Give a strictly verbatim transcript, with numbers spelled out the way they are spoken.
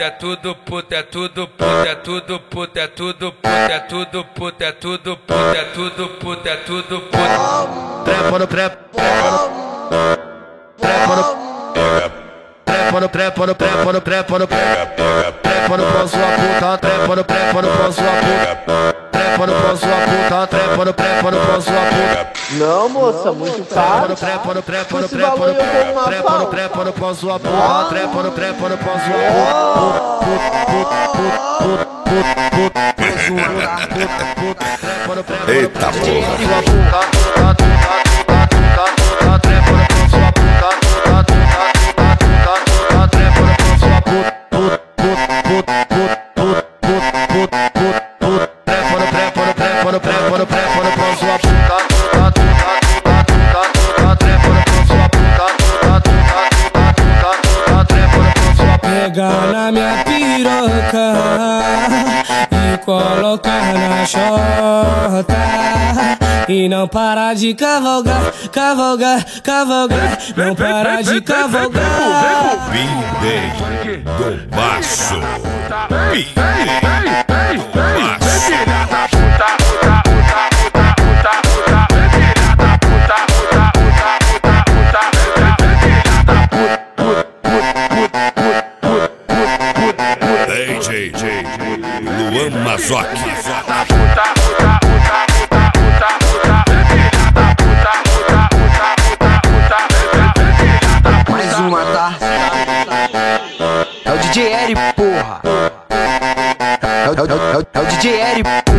é tudo puta, é tudo puta, é tudo puta, é tudo puta, é tudo puta, é tudo puta, é tudo puta, é tudo puta. Trepa no trepa, trepa no trepa no trepa no trepa no trepa no trepa no pau sua puta, trepa no trepa no pau sua puta, trepa no pau sua puta, trepa no trepa no pau sua puta. Não, moça, muito caro. Trepa no trepa no trepa no trepa no trepa no pau sua puta, trepa no trepa no pau sua puta. Eita Pegar na minha piroca e colocar na chota e não parar de cavalgar, cavalgar, cavalgar, não parar de cavalgar. Bidei do baço, Bidei do baço. D J Luan Mazotti. Mais uma, tá? É o D J Eri, porra. É o, é o, é o, é o D J Eri, porra.